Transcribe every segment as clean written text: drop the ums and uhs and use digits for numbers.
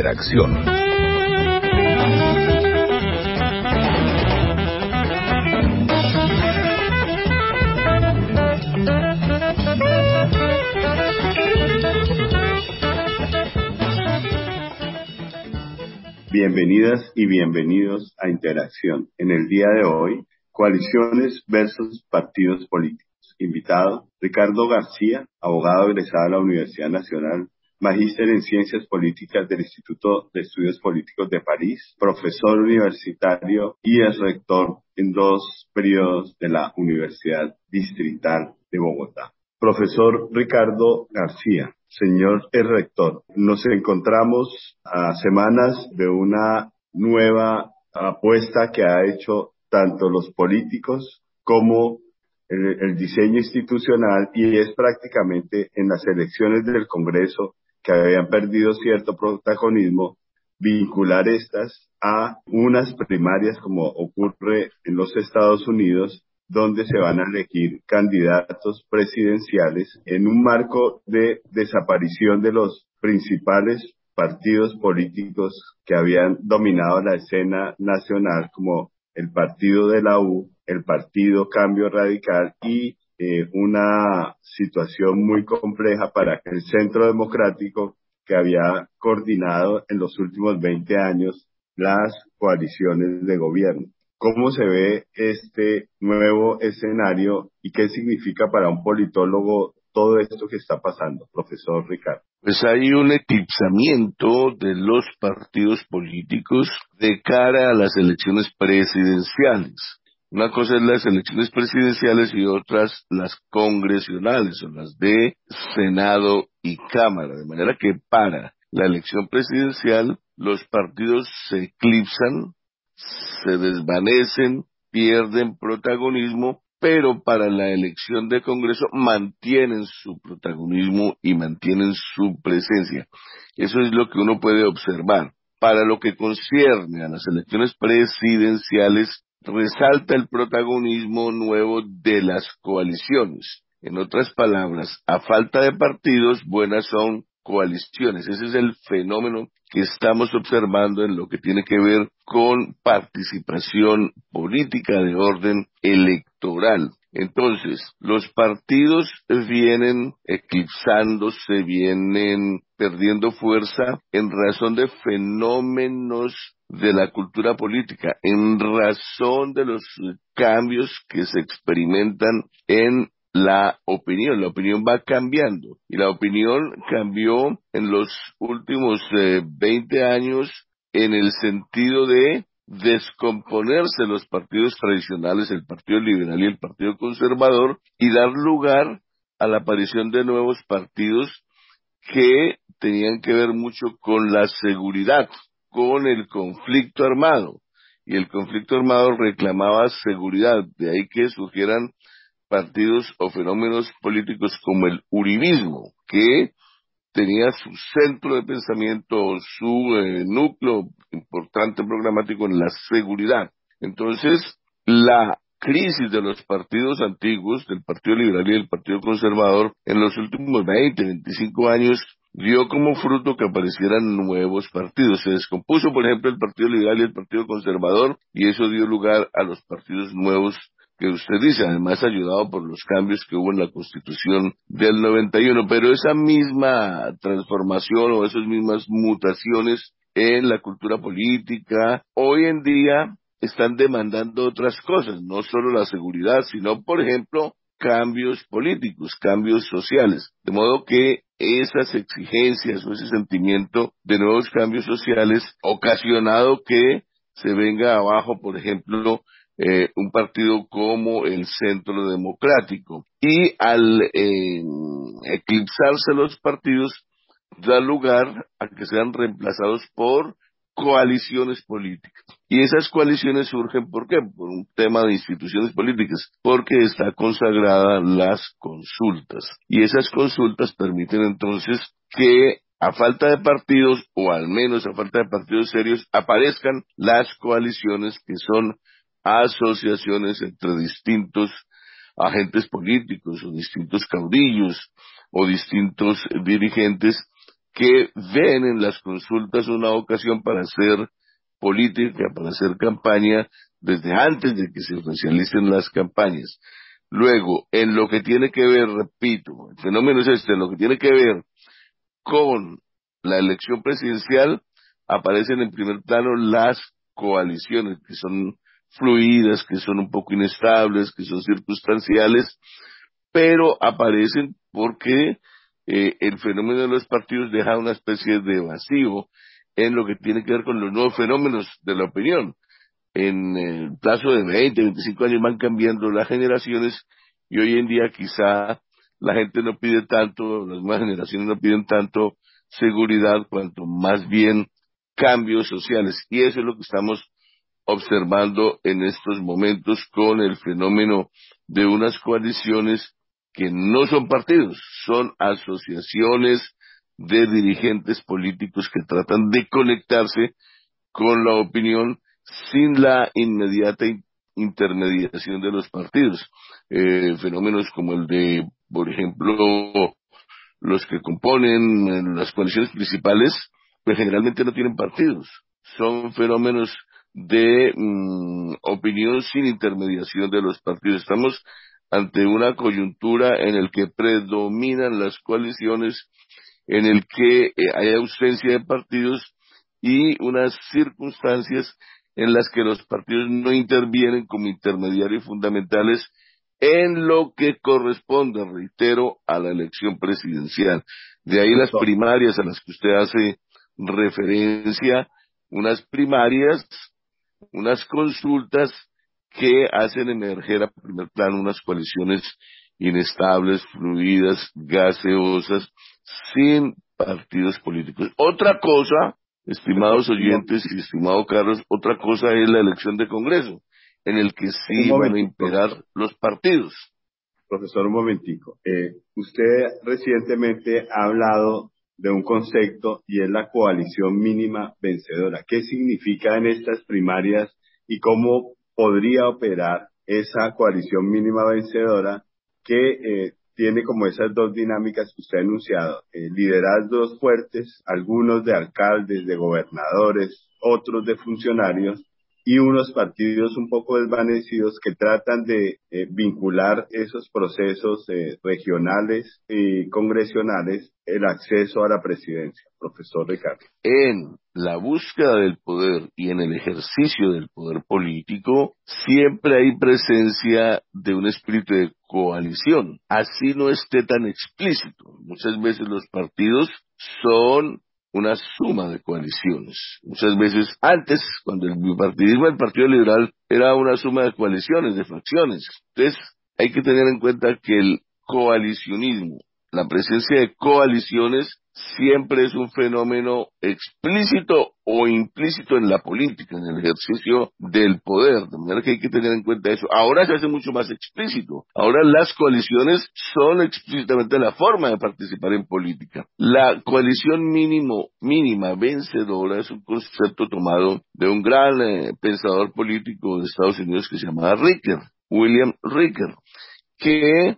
Interacción. Bienvenidas y bienvenidos a Interacción. En el día de hoy, coaliciones versus partidos políticos. Invitado, Ricardo García, abogado egresado de la Universidad Nacional, magíster en Ciencias Políticas del Instituto de Estudios Políticos de París, profesor universitario y es rector en 2 periodos de la Universidad Distrital de Bogotá. Profesor Ricardo García, señor el rector, nos encontramos a semanas de una nueva apuesta que ha hecho tanto los políticos como el diseño institucional, y es prácticamente en las elecciones del Congreso, que habían perdido cierto protagonismo, vincular estas a unas primarias como ocurre en los Estados Unidos, donde se van a elegir candidatos presidenciales en un marco de desaparición de los principales partidos políticos que habían dominado la escena nacional, como el partido de la U, el partido Cambio Radical y una situación muy compleja para el Centro Democrático, que había coordinado en los últimos 20 años las coaliciones de gobierno. ¿Cómo se ve este nuevo escenario y qué significa para un politólogo todo esto que está pasando, profesor Ricardo? Pues hay un eclipsamiento de los partidos políticos de cara a las elecciones presidenciales. Una cosa es las elecciones presidenciales y otras las congresionales, o las de Senado y Cámara. De manera que para la elección presidencial los partidos se eclipsan, se desvanecen, pierden protagonismo, pero para la elección de Congreso mantienen su protagonismo y mantienen su presencia. Eso es lo que uno puede observar. Para lo que concierne a las elecciones presidenciales, resalta el protagonismo nuevo de las coaliciones. En otras palabras, a falta de partidos, buenas son coaliciones. Ese es el fenómeno que estamos observando en lo que tiene que ver con participación política de orden electoral. Entonces, los partidos vienen eclipsándose, vienen perdiendo fuerza en razón de fenómenos de la cultura política, en razón de los cambios que se experimentan en la opinión. La opinión va cambiando y la opinión cambió en los últimos 20 años en el sentido de descomponerse los partidos tradicionales, el Partido Liberal y el Partido Conservador, y dar lugar a la aparición de nuevos partidos que tenían que ver mucho con la seguridad, con el conflicto armado. Y el conflicto armado reclamaba seguridad, de ahí que surgieran partidos o fenómenos políticos como el uribismo, que tenía su centro de pensamiento, su núcleo importante programático en la seguridad. Entonces, la crisis de los partidos antiguos, del Partido Liberal y del Partido Conservador, en los últimos 20, 25 años, dio como fruto que aparecieran nuevos partidos. Se descompuso, por ejemplo, el Partido Liberal y el Partido Conservador, y eso dio lugar a los partidos nuevos que usted dice, además ayudado por los cambios que hubo en la Constitución del 91, pero esa misma transformación o esas mismas mutaciones en la cultura política, hoy en día están demandando otras cosas, no solo la seguridad, sino, por ejemplo, cambios políticos, cambios sociales, de modo que esas exigencias o ese sentimiento de nuevos cambios sociales ocasionado que se venga abajo, por ejemplo, un partido como el Centro Democrático. Y al eclipsarse los partidos, da lugar a que sean reemplazados por coaliciones políticas. Y esas coaliciones surgen, ¿por qué? Por un tema de instituciones políticas, porque está consagrada las consultas. Y esas consultas permiten entonces que a falta de partidos, o al menos a falta de partidos serios, aparezcan las coaliciones, que son asociaciones entre distintos agentes políticos o distintos caudillos o distintos dirigentes que ven en las consultas una ocasión para hacer política, para hacer campaña desde antes de que se oficialicen las campañas. Luego, en lo que tiene que ver, repito, el fenómeno es este, en lo que tiene que ver con la elección presidencial, aparecen en primer plano las coaliciones, que son fluidas, que son un poco inestables, que son circunstanciales, pero aparecen porque el fenómeno de los partidos deja una especie de vacío en lo que tiene que ver con los nuevos fenómenos de la opinión. En el plazo de 20, 25 años van cambiando las generaciones y hoy en día quizá la gente no pide tanto, las nuevas generaciones no piden tanto seguridad, cuanto más bien cambios sociales. Y eso es lo que estamos observando en estos momentos con el fenómeno de unas coaliciones que no son partidos, son asociaciones de dirigentes políticos que tratan de conectarse con la opinión sin la inmediata intermediación de los partidos. Fenómenos como el de, por ejemplo, los que componen las coaliciones principales, pues generalmente no tienen partidos. Son fenómenos de opinión sin intermediación de los partidos. Estamos ante una coyuntura en el que predominan las coaliciones, en el que hay ausencia de partidos y unas circunstancias en las que los partidos no intervienen como intermediarios fundamentales en lo que corresponde, reitero, a la elección presidencial. De ahí las primarias a las que usted hace referencia, unas primarias, unas consultas que hacen emerger a primer plano unas coaliciones inestables, fluidas, gaseosas, sin partidos políticos. Otra cosa, estimados oyentes y estimado Carlos, otra cosa es la elección de Congreso, en el que Un sí van a momentico, imperar los partidos. profesor, un momentico. Usted recientemente ha hablado de un concepto y es la coalición mínima vencedora. ¿Qué significa en estas primarias y cómo podría operar esa coalición mínima vencedora que tiene como esas dos dinámicas que usted ha enunciado? Liderazgos fuertes, algunos de alcaldes, de gobernadores, otros de funcionarios, y unos partidos un poco desvanecidos que tratan de vincular esos procesos regionales y congresionales, el acceso a la presidencia. Profesor Ricardo. En la búsqueda del poder y en el ejercicio del poder político, siempre hay presencia de un espíritu de coalición, así no esté tan explícito. Muchas veces los partidos son una suma de coaliciones. Muchas veces, antes, cuando el bipartidismo del Partido Liberal era una suma de coaliciones, de fracciones. Entonces, hay que tener en cuenta que el coalicionismo, la presencia de coaliciones, siempre es un fenómeno explícito o implícito en la política, en el ejercicio del poder, de manera que hay que tener en cuenta eso. Ahora se hace mucho más explícito. Ahora las coaliciones son explícitamente la forma de participar en política. La coalición mínima vencedora es un concepto tomado de un gran pensador político de Estados Unidos que se llamaba William Ricker, que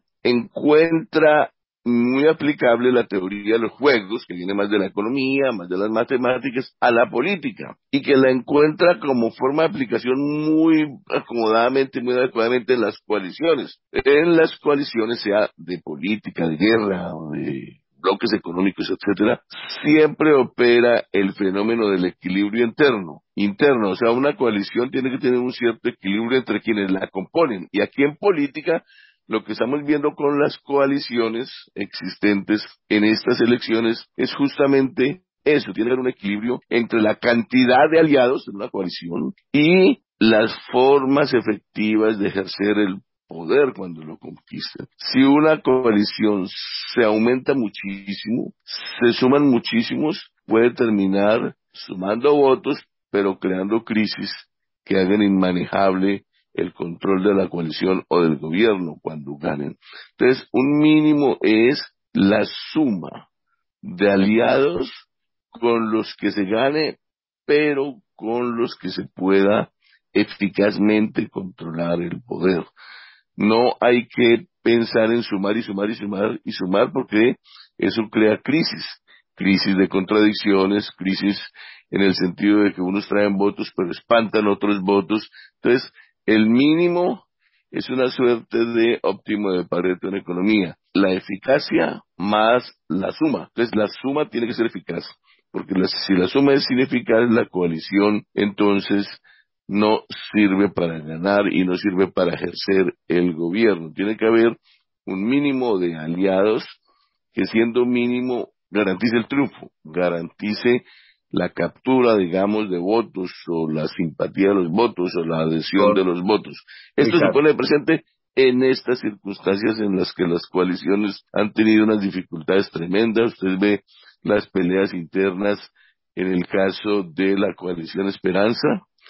encuentra muy aplicable la teoría de los juegos, que viene más de la economía, más de las matemáticas, a la política, y que la encuentra como forma de aplicación muy acomodadamente, muy adecuadamente en las coaliciones. En las coaliciones, sea de política, de guerra, o de bloques económicos, etcétera, siempre opera el fenómeno del equilibrio interno, o sea, una coalición tiene que tener un cierto equilibrio entre quienes la componen, y aquí en política lo que estamos viendo con las coaliciones existentes en estas elecciones es justamente eso, tiene que haber un equilibrio entre la cantidad de aliados en una coalición y las formas efectivas de ejercer el poder cuando lo conquistan. Si una coalición se aumenta muchísimo, se suman muchísimos, puede terminar sumando votos, pero creando crisis que hagan inmanejable el control de la coalición o del gobierno cuando ganen. Entonces, un mínimo es la suma de aliados con los que se gane, pero con los que se pueda eficazmente controlar el poder. No hay que pensar en sumar y sumar y sumar y sumar porque eso crea crisis. crisis de contradicciones, crisis en el sentido de que unos traen votos pero espantan otros votos. Entonces, el mínimo es una suerte de óptimo de Pareto en economía. La eficacia más la suma. Entonces, la suma tiene que ser eficaz, porque si la suma es ineficaz, la coalición entonces no sirve para ganar y no sirve para ejercer el gobierno. Tiene que haber un mínimo de aliados que, siendo mínimo, garantice el triunfo, garantice la captura, digamos, de votos o la simpatía de los votos o la adhesión de Por los votos. Esto se Ricardo. pone presente en estas circunstancias en las que las coaliciones han tenido unas dificultades tremendas. Usted ve las peleas internas en el caso de la coalición Esperanza,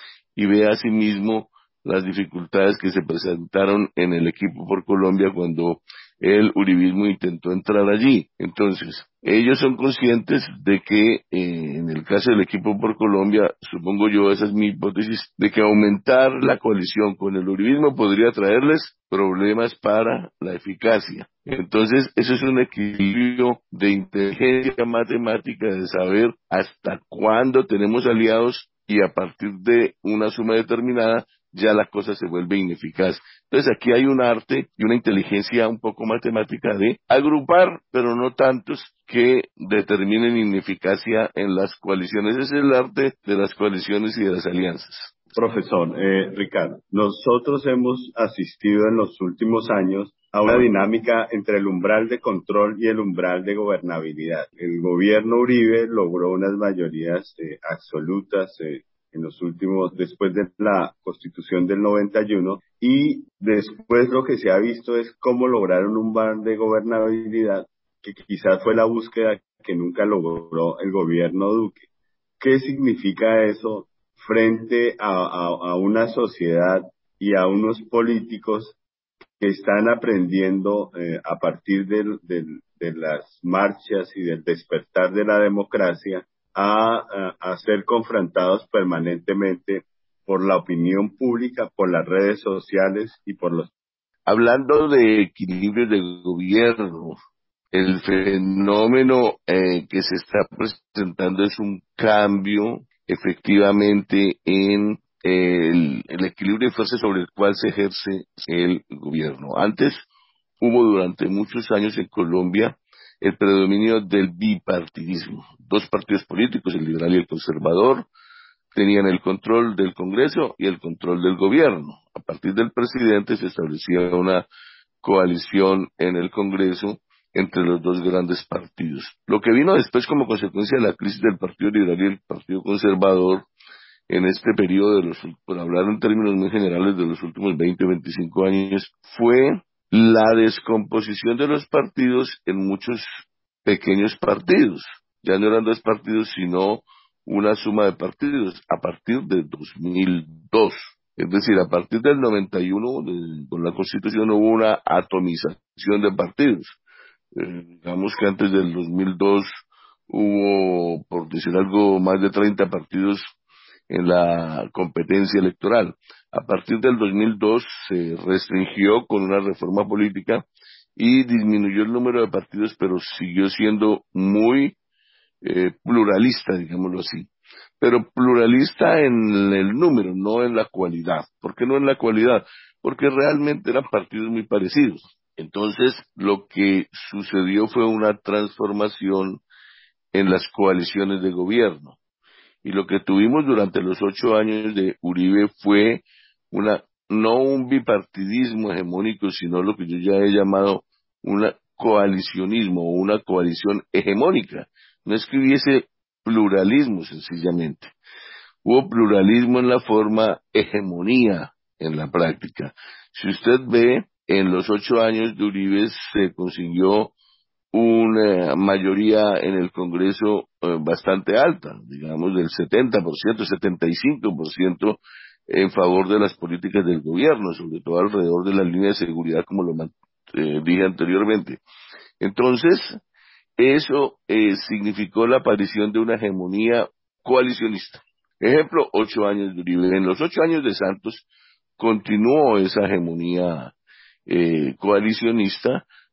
y ve asimismo las dificultades que se presentaron en el equipo por Colombia cuando el uribismo intentó entrar allí. Entonces, ellos son conscientes de que en el caso del equipo por Colombia, supongo yo, esa es mi hipótesis, de que aumentar la coalición con el uribismo podría traerles problemas para la eficacia. Entonces, eso es un equilibrio de inteligencia matemática, de saber hasta cuándo tenemos aliados, y a partir de una suma determinada ya la cosa se vuelve ineficaz. Entonces aquí hay un arte y una inteligencia un poco matemática de agrupar, pero no tantos que determinen ineficacia en las coaliciones. Ese es el arte de las coaliciones y de las alianzas. Profesor, Ricardo, nosotros hemos asistido en los últimos años a una dinámica entre el umbral de control y el umbral de gobernabilidad. El gobierno Uribe logró unas mayorías absolutas en los últimos, después de la Constitución del 91, y después lo que se ha visto es cómo lograr un umbral de gobernabilidad que quizás fue la búsqueda que nunca logró el gobierno Duque. ¿Qué significa eso frente a una sociedad y a unos políticos que están aprendiendo a partir de las marchas y del despertar de la democracia a ser confrontados permanentemente por la opinión pública, por las redes sociales y por los... Hablando de equilibrio de gobierno, el fenómeno que se está presentando es un cambio efectivamente en el equilibrio de fuerzas sobre el cual se ejerce el gobierno. Antes hubo durante muchos años en Colombia el predominio del bipartidismo. Dos partidos políticos, el liberal y el conservador, tenían el control del Congreso y el control del gobierno. A partir del presidente se establecía una coalición en el Congreso entre los dos grandes partidos. Lo que vino después como consecuencia de la crisis del Partido Liberal y el Partido Conservador en este periodo por hablar en términos muy generales, de los últimos 20 o 25 años, fue la descomposición de los partidos en muchos pequeños partidos. Ya no eran dos partidos, sino una suma de partidos a partir de 2002. Es decir, a partir del 91, con la Constitución, hubo una atomización de partidos. Digamos que antes del 2002 hubo, por decir algo, más de 30 partidos en la competencia electoral. A partir del 2002 se restringió con una reforma política y disminuyó el número de partidos, pero siguió siendo muy pluralista, digámoslo así. Pero pluralista en el número, no en la cualidad. ¿Por qué no en la cualidad? Porque realmente eran partidos muy parecidos. Entonces, lo que sucedió fue una transformación en las coaliciones de gobierno. Y lo que tuvimos durante los 8 años de Uribe fue no un bipartidismo hegemónico, sino lo que yo ya he llamado un coalicionismo o una coalición hegemónica. No es que hubiese pluralismo, sencillamente. Hubo pluralismo en la forma, hegemonía en la práctica. Si usted ve, en los 8 años de Uribe se consiguió una mayoría en el Congreso bastante alta, digamos del 70%, 75% en favor de las políticas del gobierno, sobre todo alrededor de la línea de seguridad, como dije anteriormente. Entonces, eso significó la aparición de una hegemonía coalicionista. Ejemplo, 8 años de Uribe. En los 8 años de Santos continuó esa hegemonía coalicionista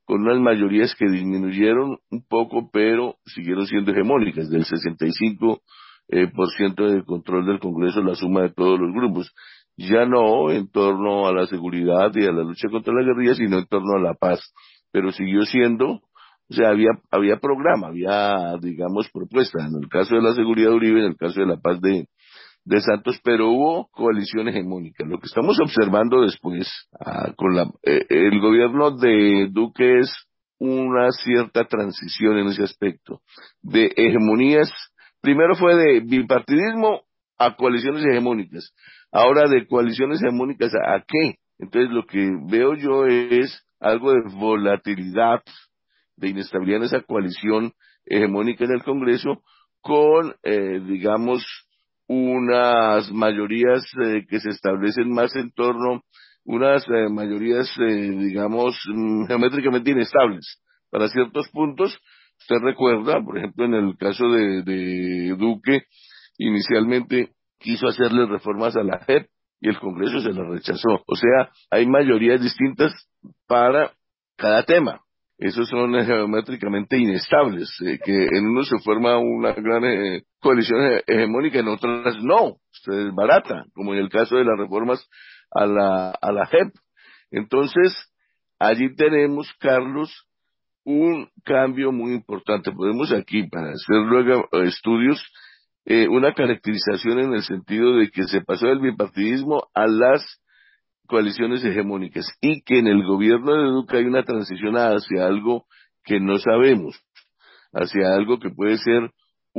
con unas mayorías que disminuyeron un poco, pero siguieron siendo hegemónicas, del 65% por ciento de control del Congreso, la suma de todos los grupos. Ya no en torno a la seguridad y a la lucha contra la guerrilla, sino en torno a la paz. Pero siguió siendo, o sea, había programa, había, digamos, propuesta. En el caso de la seguridad de Uribe, en el caso de la paz de Santos, pero hubo coalición hegemónica. Lo que estamos observando después, el gobierno de Duque es una cierta transición en ese aspecto, de hegemonías. Primero fue de bipartidismo a coaliciones hegemónicas, ahora de coaliciones hegemónicas ¿a qué? Entonces lo que veo yo es algo de volatilidad, de inestabilidad en esa coalición hegemónica en el Congreso, con, digamos, unas mayorías que se establecen más en torno, unas mayorías, digamos, geométricamente inestables para ciertos puntos. Usted recuerda, por ejemplo, en el caso de Duque, inicialmente quiso hacerle reformas a la JEP y el Congreso se las rechazó. O sea, hay mayorías distintas para cada tema. Esos son geométricamente inestables, que en unos se forma una gran coalición hegemónica, en otras no, se desbarata, como en el caso de las reformas a la JEP. Entonces, allí tenemos, Carlos, un cambio muy importante. Podemos aquí, para hacer luego estudios, una caracterización en el sentido de que se pasó del bipartidismo a las coaliciones hegemónicas y que en el gobierno de Duque hay una transición hacia algo que no sabemos, hacia algo que puede ser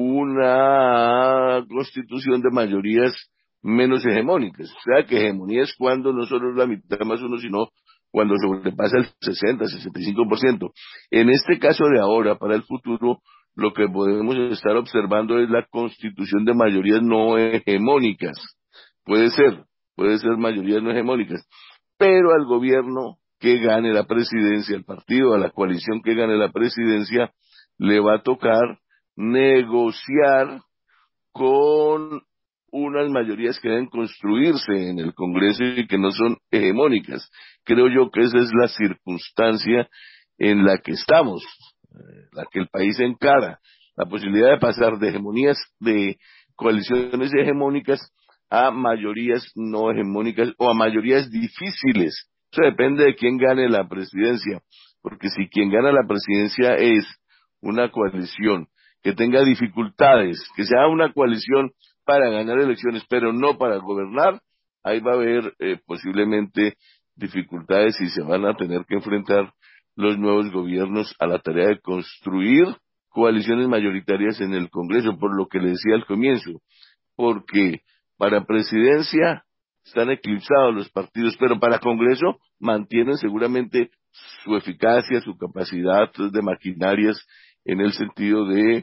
una constitución de mayorías menos hegemónicas. O sea, que hegemonía es cuando no solo es la mitad más uno, sino cuando sobrepasa el 60, 65%. En este caso de ahora, para el futuro, lo que podemos estar observando es la constitución de mayorías no hegemónicas. Puede ser, puede ser mayorías no hegemónicas, pero al gobierno que gane la presidencia, al partido, a la coalición que gane la presidencia, le va a tocar negociar con unas mayorías que deben construirse en el Congreso y que no son hegemónicas. Creo yo que esa es la circunstancia en la que estamos, la que el país encara, la posibilidad de pasar de hegemonías, de coaliciones hegemónicas a mayorías no hegemónicas o a mayorías difíciles. Eso depende de quién gane la presidencia, porque si quien gana la presidencia es una coalición que tenga dificultades, que sea una coalición para ganar elecciones, pero no para gobernar, ahí va a haber posiblemente dificultades y se van a tener que enfrentar los nuevos gobiernos a la tarea de construir coaliciones mayoritarias en el Congreso, por lo que le decía al comienzo, porque para presidencia están eclipsados los partidos, pero para Congreso mantienen seguramente su eficacia, su capacidad de maquinarias en el sentido de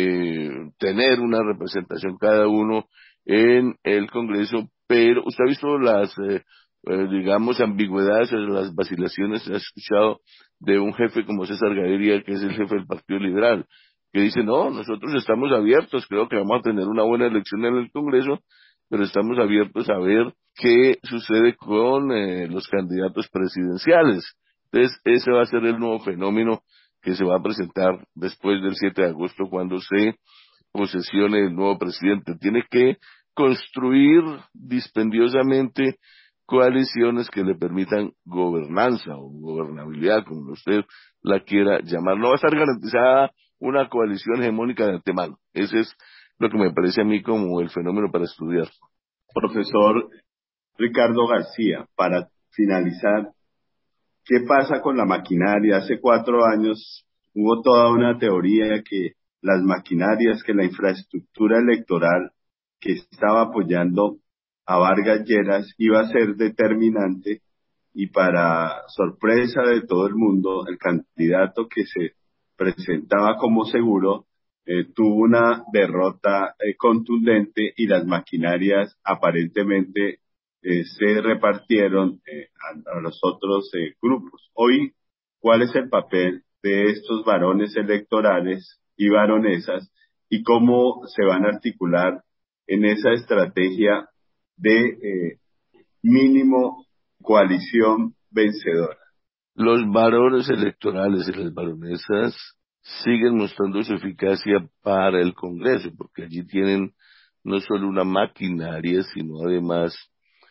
tener una representación cada uno en el Congreso, pero usted ha visto digamos, ambigüedades, las vacilaciones, ha escuchado de un jefe como César Gaviria, que es el jefe del Partido Liberal, que dice, no, nosotros estamos abiertos, creo que vamos a tener una buena elección en el Congreso, pero estamos abiertos a ver qué sucede con los candidatos presidenciales. Entonces, ese va a ser el nuevo fenómeno que se va a presentar después del 7 de agosto cuando se posesione el nuevo presidente. Tiene que construir dispendiosamente coaliciones que le permitan gobernanza o gobernabilidad, como usted la quiera llamar. No va a estar garantizada una coalición hegemónica de antemano. Ese es lo que me parece a mí como el fenómeno para estudiar. Profesor Ricardo García, para finalizar, ¿qué pasa con la maquinaria? Hace 4 años hubo toda una teoría que las maquinarias, que la infraestructura electoral que estaba apoyando a Vargas Lleras iba a ser determinante y para sorpresa de todo el mundo, el candidato que se presentaba como seguro tuvo una derrota contundente y las maquinarias aparentemente se repartieron a los otros grupos. Hoy, ¿cuál es el papel de estos varones electorales y varonesas y cómo se van a articular en esa estrategia de mínimo coalición vencedora? Los varones electorales y las baronesas siguen mostrando su eficacia para el Congreso, porque allí tienen no solo una maquinaria, sino además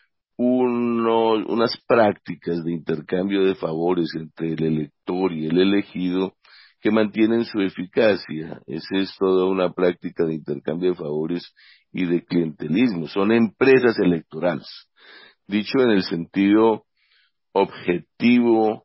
unas prácticas de intercambio de favores entre el elector y el elegido que mantienen su eficacia. Esa es toda una práctica de intercambio de favores y de clientelismo. Son empresas electorales. Dicho en el sentido objetivo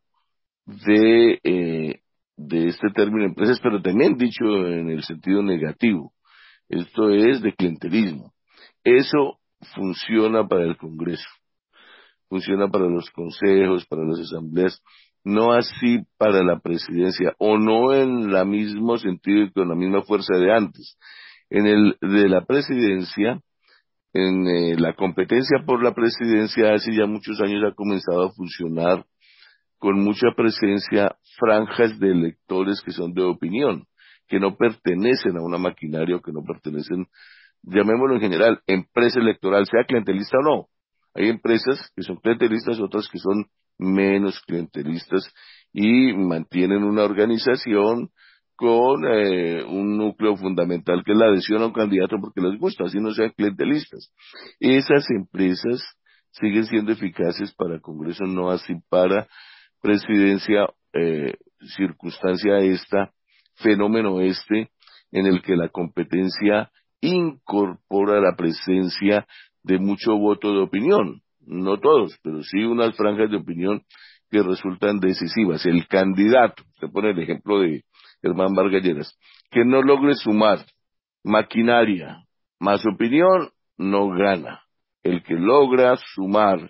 de este término empresas, pero también dicho en el sentido negativo. Esto es de clientelismo. Eso funciona para el Congreso, funciona para los consejos, para las asambleas, no así para la presidencia, o no en el mismo sentido y con la misma fuerza de antes. En el de la presidencia, en la competencia por la presidencia hace ya muchos años ha comenzado a funcionar con mucha presencia franjas de electores que son de opinión, que no pertenecen a una maquinaria o que no pertenecen, llamémoslo en general, empresa electoral, sea clientelista o no. Hay empresas que son clientelistas, otras que son menos clientelistas y mantienen una organización con un núcleo fundamental que es la adhesión a un candidato porque les gusta, así no sean clientelistas. Esas empresas siguen siendo eficaces para Congreso, no así para presidencia, circunstancia esta, fenómeno este, en el que la competencia incorpora la presencia de mucho voto de opinión, no todos, pero sí unas franjas de opinión que resultan decisivas. El candidato, se pone el ejemplo de Germán Vargas Lleras, que no logre sumar maquinaria más opinión, no gana. El que logra sumar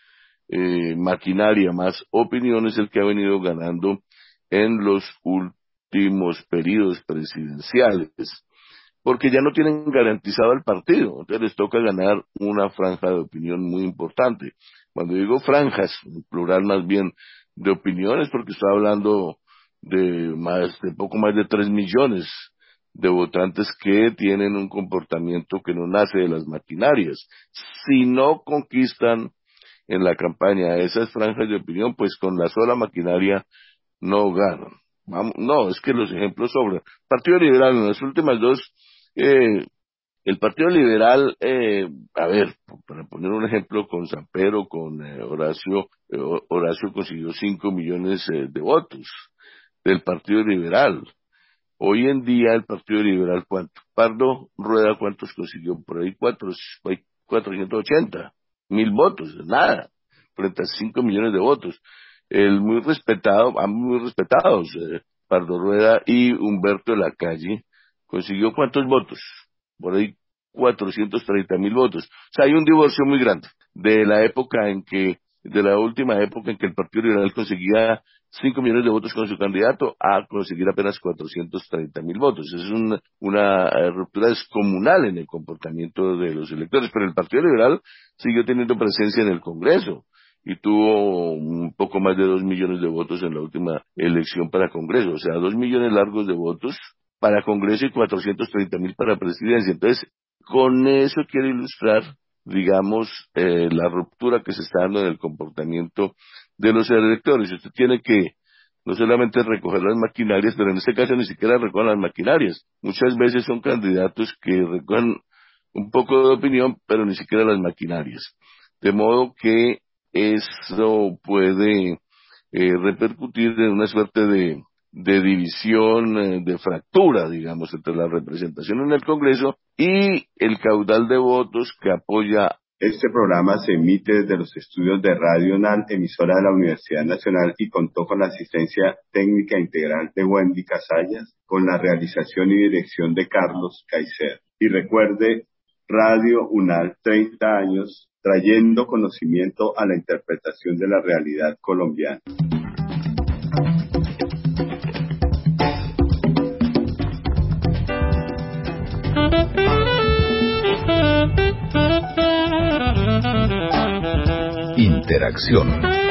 maquinaria más opinión es el que ha venido ganando en los últimos periodos presidenciales, porque ya no tienen garantizado el partido, entonces les toca ganar una franja de opinión muy importante. Cuando digo franjas, en plural más bien de opiniones, porque estoy hablando de poco más de 3 millones de votantes que tienen un comportamiento que no nace de las maquinarias. Si no conquistan en la campaña esas franjas de opinión, pues con la sola maquinaria no ganan. Vamos, no, es que los ejemplos sobran. Partido Liberal, en las últimas dos, eh, el Partido Liberal, a ver, para poner un ejemplo con Sampero, con Horacio consiguió 5 millones de votos del Partido Liberal. Hoy en día el Partido Liberal, ¿cuánto? Pardo Rueda, ¿cuántos consiguió? Por ahí 480,000 votos, nada, frente a 5 millones de votos. El muy respetado, ambos muy respetados, Pardo Rueda y Humberto de la Calle, consiguió ¿cuántos votos? Por ahí 430,000 votos. O sea, hay un divorcio muy grande de la última época en que el Partido Liberal conseguía 5 millones de votos con su candidato a conseguir apenas 430,000 votos. Es una ruptura descomunal en el comportamiento de los electores, pero el Partido Liberal siguió teniendo presencia en el Congreso y tuvo un poco más de 2 millones de votos en la última elección para Congreso, o sea, 2 millones largos de votos para Congreso y 430,000 para presidencia. Entonces, con eso quiero ilustrar, digamos, la ruptura que se está dando en el comportamiento de los electores. Usted tiene que no solamente recoger las maquinarias, pero en este caso ni siquiera recogen las maquinarias. Muchas veces son candidatos que recogen un poco de opinión, pero ni siquiera las maquinarias. De modo que eso puede repercutir en una suerte de división, de fractura, digamos, entre la representación en el Congreso y el caudal de votos que apoya. Este programa se emite desde los estudios de Radio UNAL, emisora de la Universidad Nacional, y contó con la asistencia técnica integral de Wendy Casallas, con la realización y dirección de Carlos Caicedo. Y recuerde, Radio UNAL, 30 años, trayendo conocimiento a la interpretación de la realidad colombiana. Interacción.